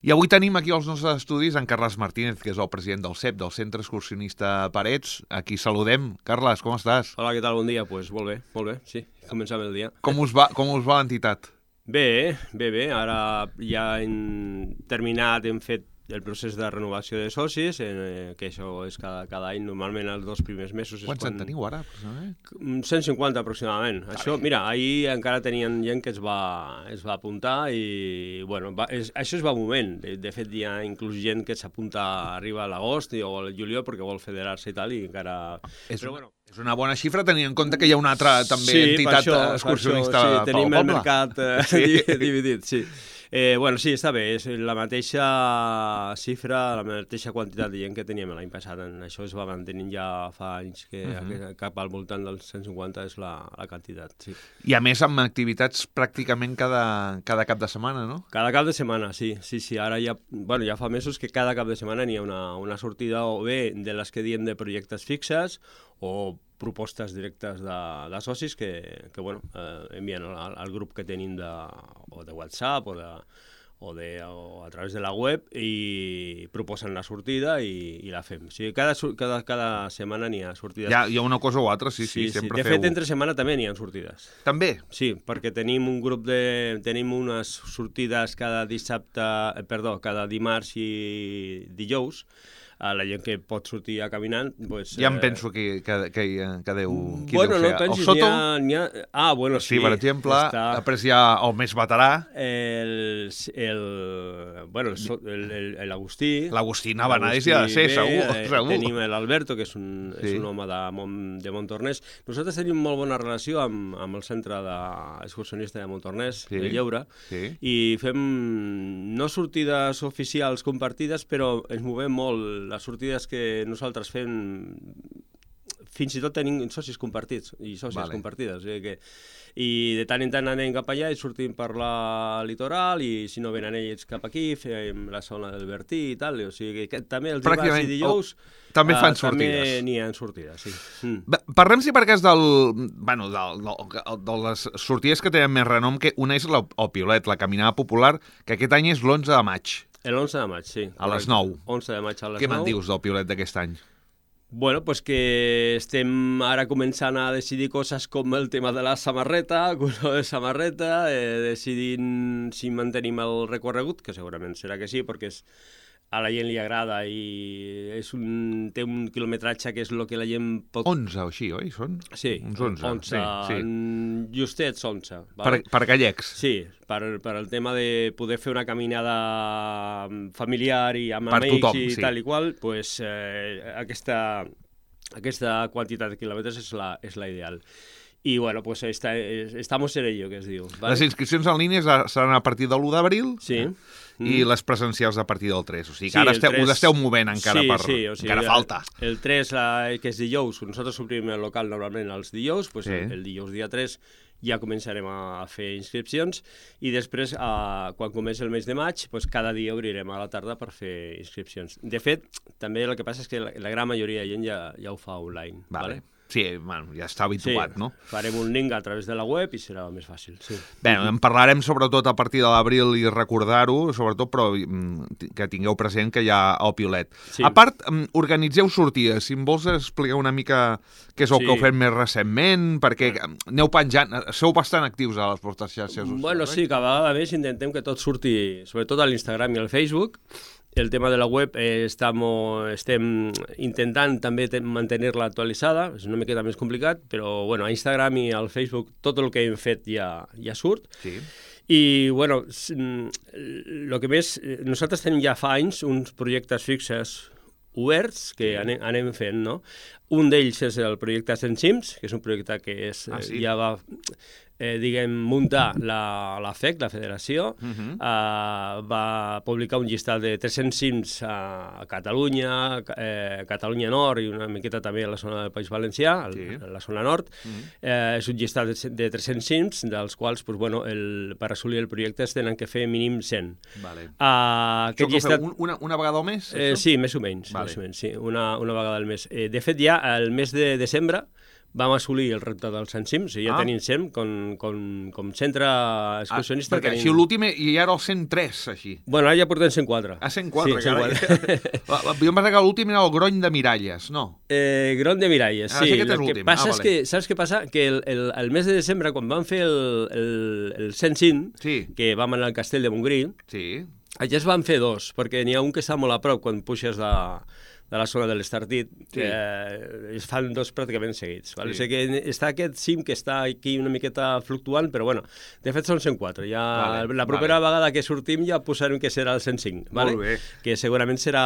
I avui tenim aquí als nostres estudis en Carles Martínez, que és el president del CEP, del Centre Excursionista Parets. Aquí saludem. Carles, com estàs? Hola, què tal? Bon dia. Pues molt bé, sí. Començam el dia. Com us va l'entitat? Bé. Ara ja hem terminat, hem fet el procés de renovació de socis, que això és cada any, normalment els 2 primers mesos. Quants en teniu ara? 150 aproximadament. Això, mira, ahir encara tenien gent que es va apuntar i, bueno, això es va un moment. De fet, hi ha inclús gent que s'apunta arriba a l'agost o al juliol perquè vol federar-se i tal, i encara... És una bona xifra tenint en compte que hi ha una altra també entitat excursionista pel poble. Sí, tenim el mercat dividit, sí. Sí, està bé, és la mateixa xifra, la mateixa quantitat de gent que teníem l'any passat. Això es va mantenint ja fa anys, que cap al voltant dels 150 és la quantitat, sí. I a més amb activitats pràcticament cada cap de setmana, no? Cada cap de setmana, sí. Ara ja fa mesos que cada cap de setmana n'hi ha una sortida, o bé de les que diem de projectes fixes, o propostes directes de socis que envien al grup que tenim o de WhatsApp o a través de la web i proposen la sortida i la fem. O sigui, cada setmana n'hi ha sortides. Hi ha una cosa o altra, sí, sempre de fet, entre setmana també n'hi ha sortides. També? Sí, perquè tenim tenim unes sortides cada dimarts i dijous. La gent que pot sortir caminant... Ja em penso que deu... Bueno, no pensis, n'hi ha... Ah, bueno, sí. Sí, per exemple, després hi ha el més veterà. L'Agustí. L'Agustí Navanades hi ha de ser, segur. Tenim l'Alberto, que és un home de Montornès. Nosaltres tenim molt bona relació amb el centre excursionista de Montornès, de Lleure, i fem no sortides oficials compartides, però ens movem molt. Les sortides que nosaltres fem, fins i tot tenim socis compartits i sòcies compartides. I de tant en tant anem cap allà i sortim per la litoral, i si no venen ells cap aquí, fem la zona del Bertí i tal. O sigui que també els dimarts i dijous també fan sortides. També n'hi ha sortides, sí. Parlem, si per cas, de les sortides que tenen més renom, que una és el Piolet, la caminada popular, que aquest any és l'11 de maig. L'11 de maig, sí. A les 9. 11 de maig a les 9. Què me'n dius del Piolet d'aquest any? Bueno, pues que estem ara començant a decidir coses com el tema de la samarreta, color de samarreta, decidint si mantenim el recorregut, que segurament serà que sí, perquè a la gent li agrada i té un quilometratge que és el que la gent pot... 11 o així, oi? Són? Sí, uns 11. Sí. Justets 11. Vale? Per gallecs? Sí, per el tema de poder fer una caminada familiar i amb amics i tal i qual, pues, aquesta quantitat de quilòmetres és la ideal. I, bueno, pues estamos en ello, que es diu. ¿Vale? Les inscripcions en línia seran a partir de l'1 d'abril? Sí. I les presencials a partir del 3. O sigui que ara us esteu movent encara encara falta. El 3, que és dijous, nosaltres obrim el local normalment els dijous, pues el dijous dia 3 ja començarem a fer inscripcions, i després, quan comença el mes de maig, pues cada dia obrirem a la tarda per fer inscripcions. De fet, també el que passa és que la gran majoria de gent ja ho fa online. Vale? Sí, bueno, ja està habituat, no? Farem un link a través de la web i serà més fàcil, sí. Bé, en parlarem sobretot a partir de l'abril i recordar-ho, sobretot, però que tingueu present que hi ha el Piolet. Sí. A part, organitzeu sortides. Si em vols explicar una mica què és el que heu fet més recentment, perquè aneu penjant, sou bastant actius a les vostres xarxes socials. Bueno, sí, cada vegada més intentem que tot surti, sobretot a l'Instagram i al Facebook. El tema de la web estem intentant també mantenir-la actualitzada, és una miqueta més complicat, però bueno, a Instagram i al Facebook tot el que hem fet ja surt. Sí. I bueno, el que més, nosaltres tenim ja fa anys uns projectes fixes oberts que anem fent, no? Un d'ells és el projecte Sensims, que és un projecte que ja va muntar la FEC, la Federació, va publicar un llistat de 300 cims a Catalunya, Catalunya Nord i una miqueta també a la zona del País Valencià, a la zona nord. És un llistat de 300 cims, dels quals, per assolir el projecte, es tenen que fer mínim 100. Això que feu una vegada al mes? Sí, més o menys, una vegada al mes. De fet, ja el mes de desembre vam assolir el repte dels 100 cims, i ja tenim 100 com centre excursionista. Perquè així l'últim i ara el 103, així. Bueno, ara ja portem 104. 104, sí, carai. Jo em pensava que l'últim era el Grony de Miralles, no? Grony de Miralles, sí. El que passa és que, saps què passa? Que el mes de desembre, quan vam fer el 105, que vam anar al Castell de Montgrí, allà es van fer 2, perquè n'hi ha un que està molt a prop quan puixes de la zona de l'Estartit, es fan 2 pràcticament seguits. O sigui que està aquest cim que està aquí una miqueta fluctuant, però bueno, de fet són 104. La propera vegada que sortim ja posarem que serà el 105, que segurament serà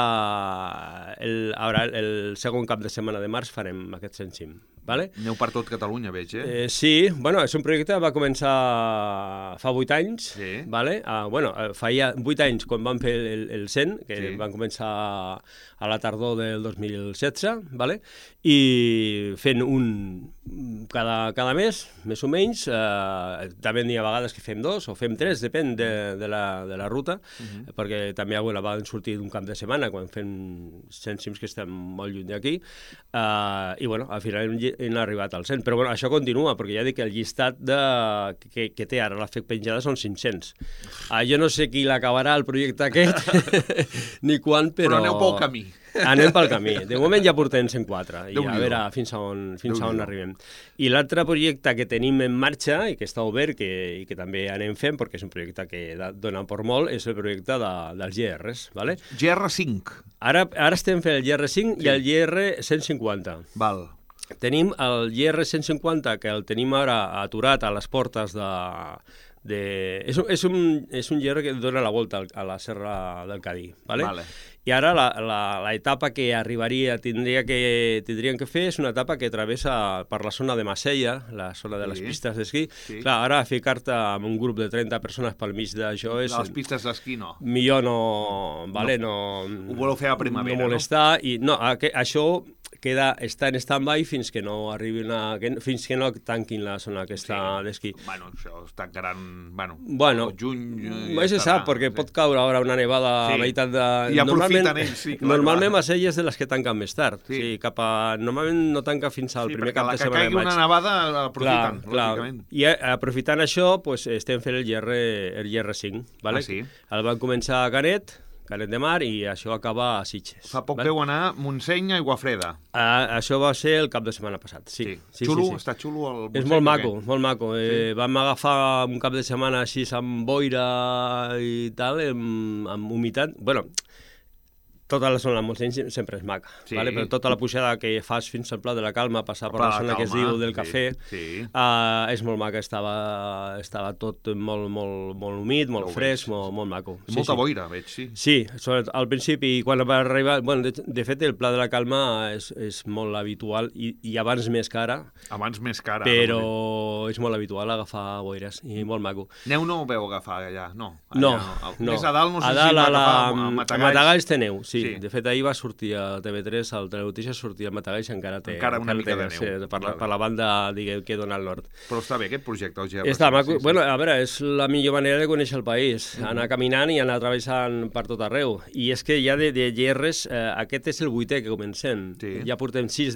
el segon cap de setmana de març farem aquest 105. Aneu per tot Catalunya, veig, Sí, bueno, és un projecte que va començar fa 8 anys, feia 8 anys quan vam fer el 100, que van començar a la tardor del 2016, i fent un cada mes, més o menys, també n'hi ha vegades que fem 2 o fem 3, depèn de la ruta, perquè també van sortir d'un cap de setmana quan fem 100 cims que estem molt lluny d'aquí, i bueno, al final hem arribat al 100, però bueno, això continua, perquè ja dic que el llistat que té ara l'Efecte Penjada són 500. Jo no sé qui l'acabarà el projecte aquest, ni quan, però aneu pel camí. Anem pel camí. De moment ja portem 104 i a veure fins a on arribem. I l'altre projecte que tenim en marxa i que està obert i que també anem fent, perquè és un projecte que dona per molt, és el projecte dels GRs. GR5. Ara estem fent el GR5 i el GR150. Val. Tenim el GR150, que el tenim ara aturat a les portes és un GR que dona la volta a la Serra del Cadí, i ara l'etapa que arribaria, tindrien que fer és una etapa que travessa per la zona de Massella, la zona de les pistes d'esquí. Clar, ara ficar-te amb un grup de 30 persones pel mig d'això és... Les pistes d'esquí no. Millor no... Ho voleu fer a primavera, no? molestar, i no, això està en stand-by fins que no fins que no tanquin la zona aquesta d'esquí. Bueno, això està encara al juny... No se sap, perquè pot caure ara una nevada a meitat de... I aprofiten ells, sí. Normalment Massella és de les que tanquen més tard. Normalment no tanca fins al primer cap de setmana de maig. Sí, perquè la que caigui una nevada aprofiten, lògicament. I aprofitant això, estem fent el GR5. El van començar a Canet de Mar, i això acaba a Sitges. Fa poc veu anar Montseny a Aiguafreda. Això va ser el cap de setmana passat, sí. Xulo? Està xulo el Montseny? És molt maco, molt maco. Vam agafar un cap de setmana així amb boira i tal, amb humitat. Bueno, tota la zona del Montseny sempre és maca, però tota la pujada que fas fins al Pla de la Calma, passar per la zona que es diu del Cafè, és molt maca, estava tot molt humit, molt fresc, molt maco. Molta boira, veig, sí. Sí, al principi, quan va arribar... De fet, el Pla de la Calma és molt habitual, i abans més que ara. Abans més que ara. Però és molt habitual agafar boires, i molt maco. Neu no ho veu agafar allà, no? No. Més a dalt, no sé si va agafar a Matagalls. A Matagalls té neu, sí. De fet, ahir va sortir a TV3, al Telenotícies, sortia a Matagalls, encara té una mica de neu. Per la banda, diguem, que dona al nord. Però està bé aquest projecte, el GR. Està maco. Bueno, a veure, és la millor manera de conèixer el país, anar caminant i anar travessant per tot arreu. I és que ja de GRs, aquest és el 8è que comencem. Ja portem 6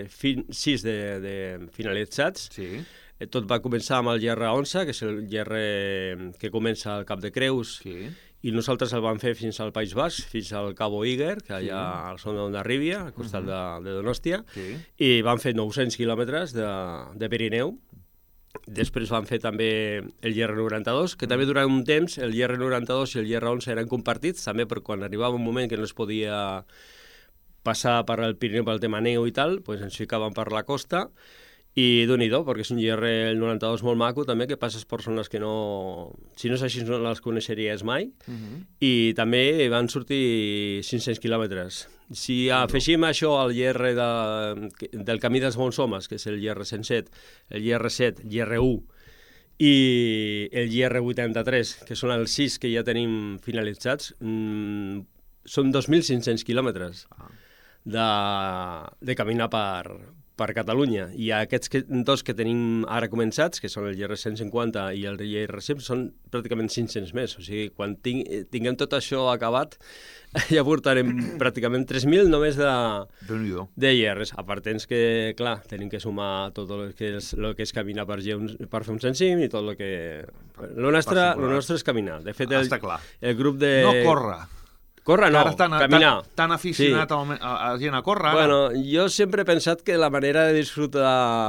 de finalitzats. Tot va començar amb el GR11, que és el GR que comença al Cap de Creus, i nosaltres el vam fer fins al País Basc, fins al Cabo Iger, que allà a la zona d'Ondarribia, al costat de Donòstia, i vam fer 900 quilòmetres de Pirineu. Després van fer també el GR92, que també durant un temps el GR92 i el GR11 eren compartits, també per quan arribava un moment que no es podia passar per el Pirineu pel tema neu i tal, doncs ens ficàvem per la costa. I Déu-n'hi-do, perquè és un GR el 92 molt maco, també, que passes per zones que no... Si no és així, no les coneixeries mai. I també van sortir 500 quilòmetres. Si afegim això al GR del Camí dels Bons Homes, que és el GR107, el GR7, GR1 i el GR83, que són els 6 que ja tenim finalitzats, són 2.500 quilòmetres de caminar per Catalunya, i aquests dos que tenim ara començats, que són el GR150 i el GR100, són pràcticament 500 més. O sigui, quan tinguem tot això acabat, ja portarem pràcticament 3.000 només de IRs. A part, tens que, clar, tenim que sumar tot el que és caminar per fer un sencim i tot el que... Lo nostre és caminar. De fet, el grup de... No córrer. Córrer no, caminar. Tan aficionat a gent a córrer. Bueno, jo sempre he pensat que la manera de disfrutar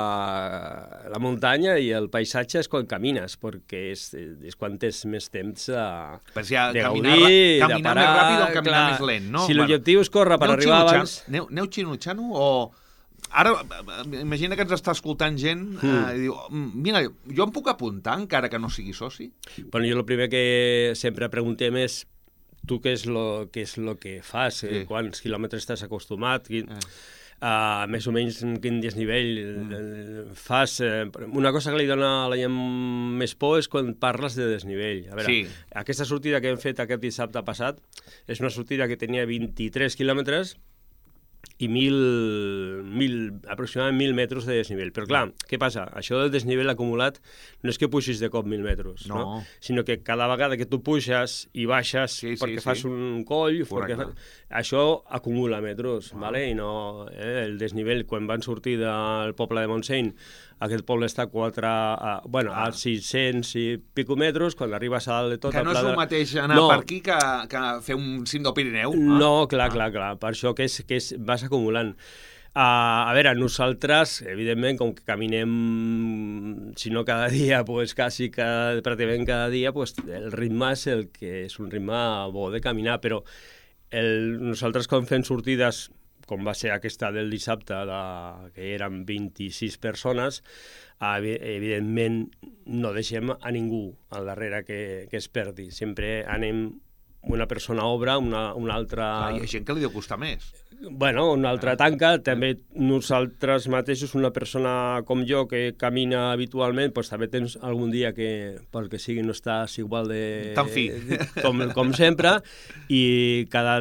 la muntanya i el paisatge és quan camines, perquè és quan tens més temps de gaudir, de parar... Caminar més ràpid o caminar més lent, no? Si l'objectiu és córrer per arribar abans... Aneu xinutxant-ho o... Ara, imagina que ens està escoltant gent i diu, mira, jo em puc apuntar encara que no sigui soci? Bueno, jo el primer que sempre preguntem és tu què és lo que fas, quants quilòmetres t'has acostumat, més o menys quin desnivell fas. Una cosa que li dona a la gent més por és quan parles de desnivell. A veure, aquesta sortida que hem fet aquest dissabte passat és una sortida que tenia 23 quilòmetres i aproximadament 1.000 metres de desnivell. Però clar, què passa? Això del desnivell acumulat no és que puixis de cop 1.000 metres, no? Sinó que cada vegada que tu puges i baixes perquè fas un coll, això acumula metres, ¿vale? I no, el desnivell, quan van sortir del poble de Montseny, aquest poble està a 600 i pico metres, quan arribes a dalt de tot... Que no és el mateix anar per aquí que fer un cim del Pirineu. No, clar, per això que vas acumulant. A veure, nosaltres, evidentment, com que caminem, si no cada dia, pràcticament cada dia, el ritme és un ritme bo de caminar, però nosaltres quan fem sortides, com va ser aquesta del dissabte, que eren 26 persones, evidentment no deixem a ningú al darrere que es perdi. Sempre anem una persona obre, una altra... Hi ha gent que li deu costar més. Bueno, una altra tanca, també nosaltres mateixos, una persona com jo que camina habitualment, també tens algun dia que, pel que sigui, no estàs igual de... Tan fi. Com sempre, i cada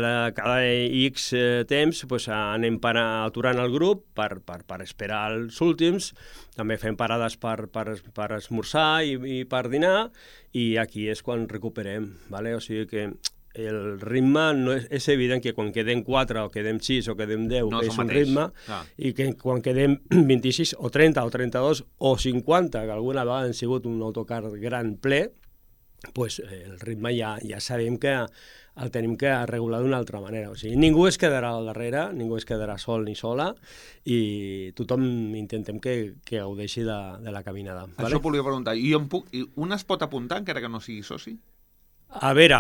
X temps anem aturant el grup per esperar els últims, també fem parades per esmorzar i per dinar, i aquí és quan recuperem, ¿vale? O sigui que el ritme és evident que quan quedem 4 o quedem 6 o quedem 10 és un ritme, i que quan quedem 26 o 30 o 32 o 50, que alguna vegada han sigut un autocar gran ple, el ritme ja sabem que el tenim que regular d'una altra manera. O sigui, ningú es quedarà al darrere, ningú es quedarà sol ni sola, i tothom intentem que gaudeixi de la caminada. Això volia preguntar. I un es pot apuntar encara que no sigui soci? A veure...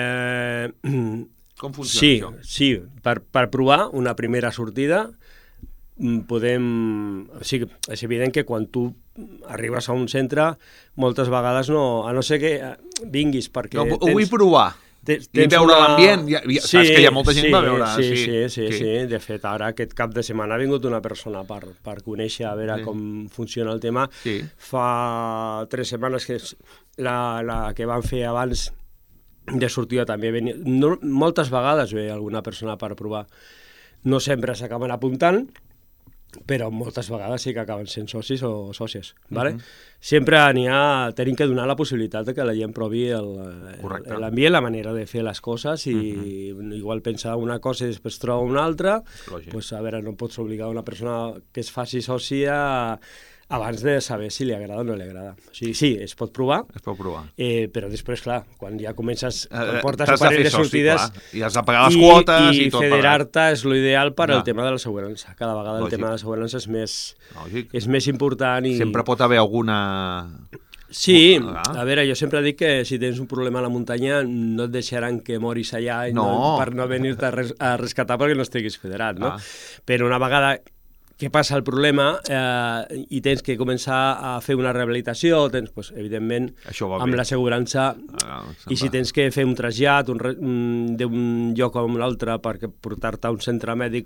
Com funciona això? Sí, per provar una primera sortida podem... O sigui, és evident que quan tu arribes a un centre, moltes vegades no... A no ser que vinguis perquè... Ho vull provar. I veure l'ambient, saps que hi ha molta gent que va veure... Sí. De fet, ara aquest cap de setmana ha vingut una persona per conèixer, a veure com funciona el tema. Fa 3 setmanes que la que van fer abans de sortida també venia... Moltes vegades ve alguna persona per provar. No sempre s'acaben apuntant, però moltes vegades sí que acaben sent socis o sòcies. Sempre tenim que donar la possibilitat que la gent provi l'ambient, la manera de fer les coses, i igual pensa una cosa i després troba una altra. A veure, no pots obligar una persona que es faci sòcia abans de saber si li agrada o no li agrada. O sigui, sí, es pot provar. Però després, clar, quan ja comences, quan portes un parell de sortides... I has de pagar les quotes i tot. I federar-te és l'ideal per al tema de l'assegurança. Cada vegada el tema de l'assegurança és més important. Sempre pot haver alguna... Sí, a veure, jo sempre dic que si tens un problema a la muntanya no et deixaran que moris allà per no venir-te a rescatar perquè no estiguis federat, no? Però una vegada que passa el problema i tens que començar a fer una rehabilitació, evidentment, amb l'assegurança, i si tens que fer un trasllat d'un lloc a un altre per portar-te a un centre mèdic,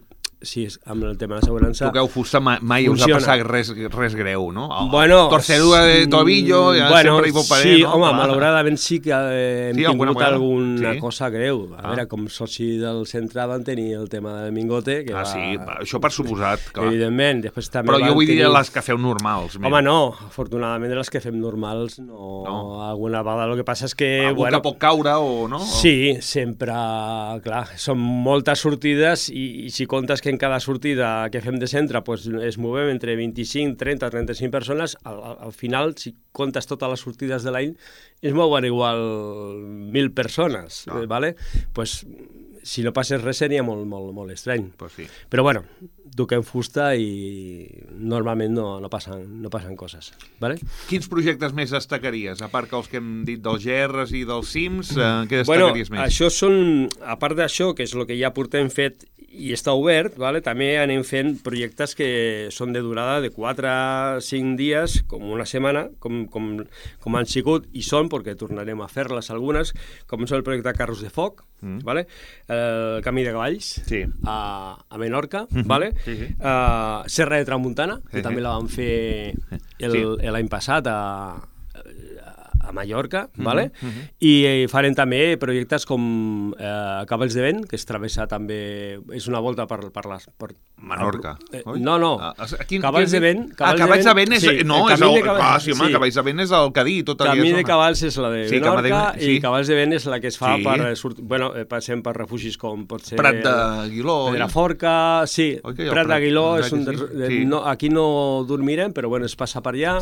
sí, amb el tema de l'assegurança... Toqueu fusta, mai us ha passat res greu, no? Bueno... Torcedura de tobillo, sempre hi pot parer, sí, no? Home, malauradament sí que hem tingut alguna sí. cosa greu. A veure, com soci del centre van tenir el tema del mingote, que sí, això per suposat, clar. Evidentment, després també però jo vull dir les que feu normals. Home, no, afortunadament les que fem normals no. Alguna vegada el que passa és que... Algú que pot caure o no? Sí, sempre, clar, són moltes sortides i si comptes que en cada sortida que fem de centre pues, es movem entre 25, 30, 35 persones, al final, si comptes totes les sortides de l'any, es mouen igual 1.000 persones, ¿vale? Pues, si no passés res seria molt estrany. Pues sí. Però bueno, toquem fusta i normalment no passen coses. Vale? Quins projectes més destacaries? A part que els que hem dit dels GRs i dels CIMs, què destacaries més? Això són, a part d'això, que és el que ja portem fet i està obert, vale? També anem fent projectes que són de durada de 4 a 5 dies, com una setmana, com han sigut, i són, perquè tornarem a fer-les algunes, com és el projecte Carros de Foc, vale? El Camí de Cavalls, sí. a Menorca, vale? Sí, sí. Serra de Tramuntana, que també la vam fer l'any passat a Mallorca, vale? I farem també projectes com Cavalls de Vent, que es travessa també, és una volta per Menorca, oi? No. Cavalls de Vent... Cavalls de Vent és... No, sí, home, Cavalls de Vent és el Cadí, tot allà. Camí de Cavalls és la de Menorca i Cavalls de Vent és la que es fa per... Bueno, passem per refugis com pot ser... Prat d'Aguiló. Pedraforca, sí. Prat d'Aguiló és un... Aquí no dormirem, però bueno, es passa per allà.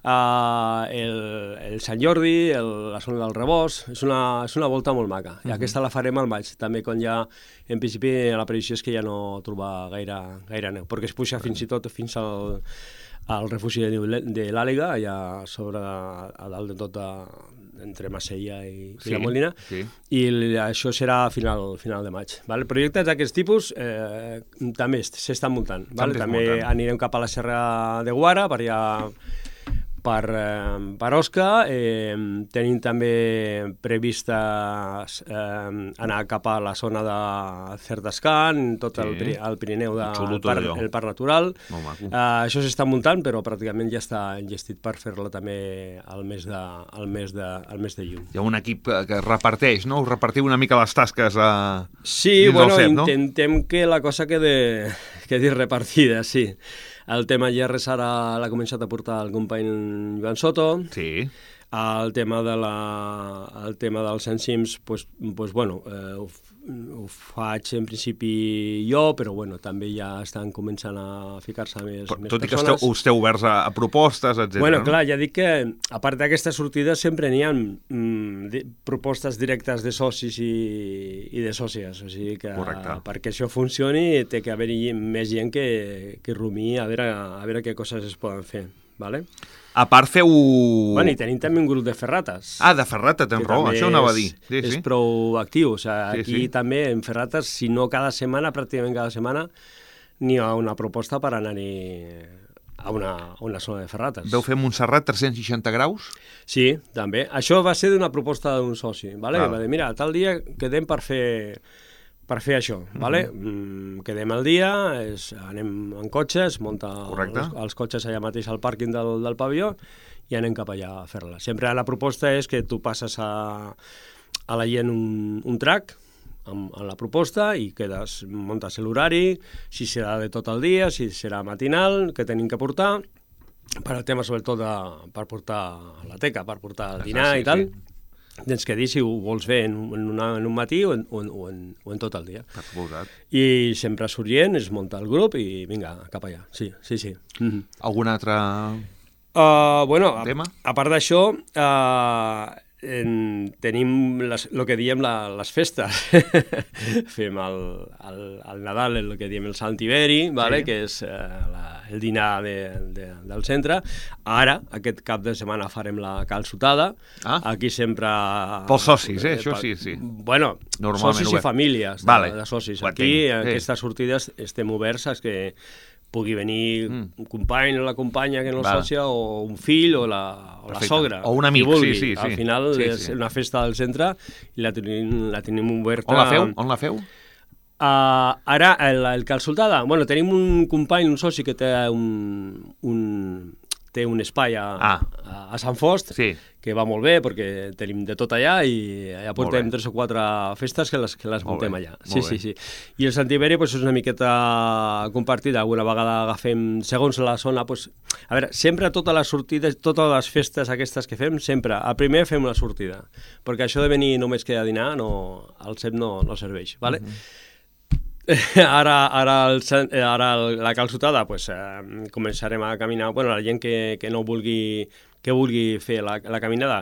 El Sant Jordi, la zona del Rebós, és una volta molt maca. I aquesta la farem al maig, també quan ja, en principi, la previsió és que ja no trobar gaire neu, perquè es puja fins i tot fins al refugi de l'Àliga, allà sobre, a dalt de tot, entre Massella i la Molina, i això serà a final de maig. Projectes d'aquest tipus també s'estan muntant. També anirem cap a la Serra de Guara, per allà per Osca. Tenim també previstes anar cap a la zona de Cerdascan, tot el Pirineu, el Parc Natural. Això s'està muntant, però pràcticament ja està enllestit per fer-la també al mes de juny. Hi ha un equip que reparteix, no? Us repartiu una mica les tasques sí, bueno, intentem que la cosa quedi repartida, sí. El tema GRs ara l'ha començat a portar el company Joan Soto. Sí. El tema dels enzims, bueno, ho faig en principi jo, però bueno, també ja estan començant a ficar-se més persones. Tot i que esteu oberts a propostes, etc. Bueno, clar, ja dic que a part d'aquestes sortides sempre n'hi ha propostes directes de socis i de sòcies, o sigui que perquè això funcioni té que haver-hi més gent que rumiï a veure què coses es poden fer, vale? A part feu... Bueno, i tenim també un grup de ferrates. De ferrata, tens raó, això anava a dir. És prou actiu, o sigui, aquí també en ferrates, si no cada setmana, pràcticament cada setmana, n'hi ha una proposta per anar-hi a una zona de ferrates. Veu fer Montserrat 360 graus? Sí, també. Això va ser d'una proposta d'un soci, vale? Va dir, mira, tal dia quedem per fer això, vale? Quedem el dia, anem en cotxe, es munta els cotxes allà mateix al pàrquing del pavelló i anem cap allà a fer-la. Sempre la proposta és que tu passes a la gent un track amb la proposta i muntes l'horari, si serà de tot el dia, si serà matinal, que tenim que portar, per al tema sobretot per portar la teca, per portar el dinar i tal. Tens que dir si ho vols fer en un matí o en tot el dia. I sempre surt gent, es munta el grup i vinga, cap allà. Sí. Algun altre tema? A part d'això, tenim el que diem les festes. Fem el Nadal, el que diem el Sant Iberi, que és el dinar del centre. Ara, aquest cap de setmana farem la calçotada. Aquí sempre... Pels socis, això sí. Bueno, socis i famílies de socis. Aquí, aquestes sortides, estem oberts a que pugui venir un company o la companya que no és sòcia, o un fill, o la sogra. O un amic, sí. Al final és una festa del centre i la tenim oberta... On la feu? Ara, el Calçotada, bueno, tenim un company, un soci que té té un espai a Sant Fost, sí, que va molt bé perquè tenim de tot allà i allà portem 3 o 4 festes que les muntem allà. Sí. I el Sant Tiberi és una miqueta compartida. Alguna vegada agafem, segons la zona, a veure, sempre totes les sortides, totes les festes aquestes que fem, sempre, a primer fem la sortida, perquè això de venir només que a dinar, al CEP no serveix, ¿vale? Ara la Calçotada començarem a caminar, la gent que vulgui fer la caminada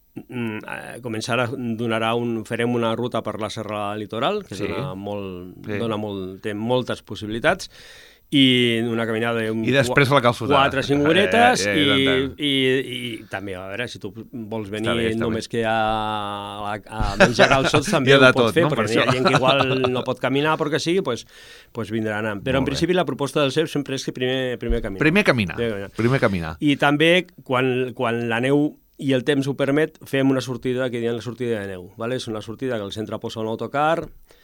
farem una ruta per la Serra Litoral, que té moltes possibilitats, i una caminada i després la Calçotada 4 o 5 horetes i també, a veure, si tu vols venir només que a menjar calçots també ho pots fer, perquè hi ha gent que igual no pot caminar perquè sigui, doncs vindran. Però en principi la proposta del CEP sempre és que primer caminar. Primer caminar. I també quan la neu i el temps ho permet, fem una sortida que diem la sortida de neu. És una sortida que el centre posa un autocar,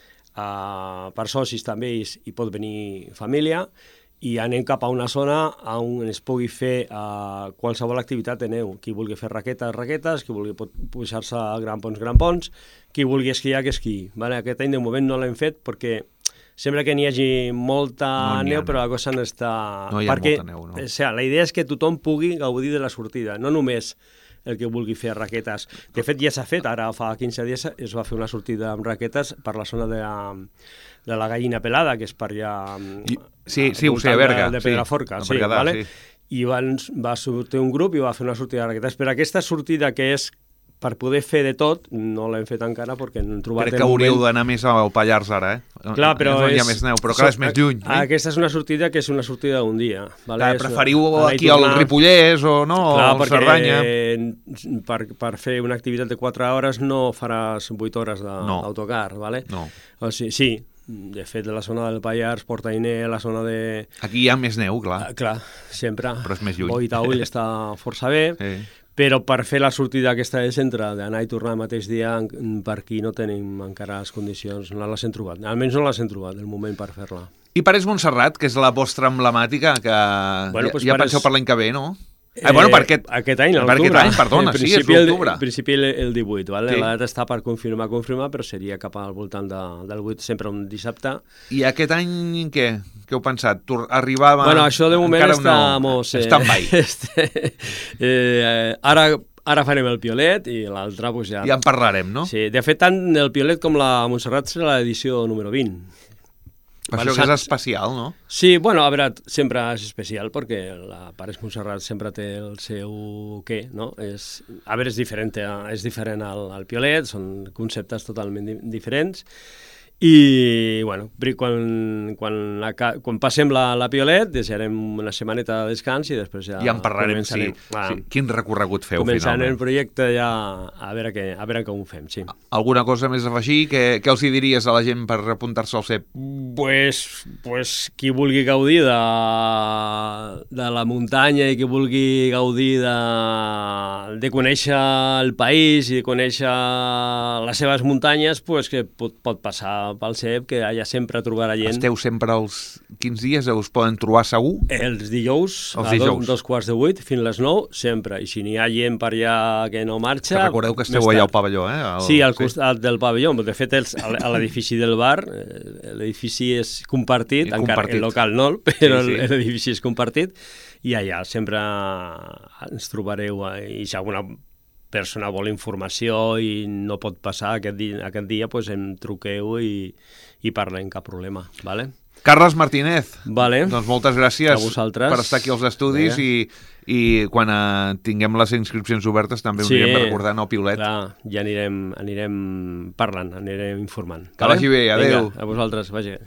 per socis també hi pot venir família, i anem cap a una zona on es pugui fer qualsevol activitat de neu. Qui vulgui fer raquetes, qui vulgui pujar-se a grampons, qui vulgui esquiar, que esquiï. Aquest any de moment no l'hem fet perquè sembla que n'hi hagi molta neu, però la cosa no està... No hi ha molta neu, no. La idea és que tothom pugui gaudir de la sortida, no només el que vulgui fer raquetes. De fet, ja s'ha fet, ara fa 15 dies es va fer una sortida amb raquetes per la zona de la Gallina Pelada, que és per allà... Sí, ho sé, a Berga. De Pedraforca, sí. I va sortir un grup i va fer una sortida de raquetes. Però aquesta sortida que és per poder fer de tot, no l'hem fet encara perquè hem trobat... Crec que hauríeu d'anar més al Pallars ara, Clar, però hi ha més neu, però clar, és més lluny. Aquesta és una sortida que és una sortida d'un dia. Preferiu aquí al Ripollès o no, al Cerdanya? Per fer una activitat de 4 hores no faràs 8 hores d'autocar, ¿vale? No. Sí, de fet, la zona del Pallars, Portainer, la zona de... Aquí hi ha més neu, clar. Clar, sempre. Però és més lluny. Boitaüll està força bé. Però per fer la sortida aquesta de centre, d'anar i tornar el mateix dia, per aquí no tenim encara les condicions, no les hem trobat. Almenys no les hem trobat, el moment per fer-la. I Parets Montserrat, que és la vostra emblemàtica, que ja penseu per l'any que ve, no? Aquest any, l'octubre. Per aquest any, perdona, sí, és l'octubre. En principi el 18, ¿vale? Sí. La data està per confirmar, però seria cap al voltant del 8, sempre un dissabte. I aquest any què? Què heu pensat? Arribava... Això de moment està en ball. Ara farem el Piolet i l'altre ja... Ja en parlarem, no? Sí, de fet, tant el Piolet com la Montserrat serà l'edició número 20. Per això que és especial, no? Sí, a veure, sempre és especial perquè la Parets Montserrat sempre té el seu què, no? És diferent al Piolet, són conceptes totalment diferents. I, quan passem la Piolet, deixarem una setmaneta de descans i després ja... Ja en parlarem, sí. Quin recorregut feu, finalment. Començant el projecte ja a veure com ho fem, sí. Alguna cosa més a afegir? Què els hi diries a la gent per apuntar-se al CEP? Pues qui vulgui gaudir de la muntanya i qui vulgui gaudir de conèixer el país i de conèixer les seves muntanyes, pues que pot passar pel CEP, que allà sempre trobarà gent. Esteu sempre quins dies us poden trobar segur? Els dijous, a 2:15 fins les 9, sempre. I si n'hi ha gent per allà que no marxa... Que recordeu que esteu allà al pavelló, Sí, al costat del pavelló. De fet, a l'edifici del bar, l'edifici és compartit, encara el local no, però l'edifici és compartit, i allà sempre ens trobareu, i si alguna persona vol informació i no pot passar aquest dia, doncs em truqueu i parlem, cap problema. Vale? Carles Martínez, vale. Doncs moltes gràcies per estar aquí als estudis i quan tinguem les inscripcions obertes també ho anirem recordant al Piolet. Clar, ja anirem parlant, anirem informant. Que vagi bé, adeu. Vinga, a vosaltres, vagi bé.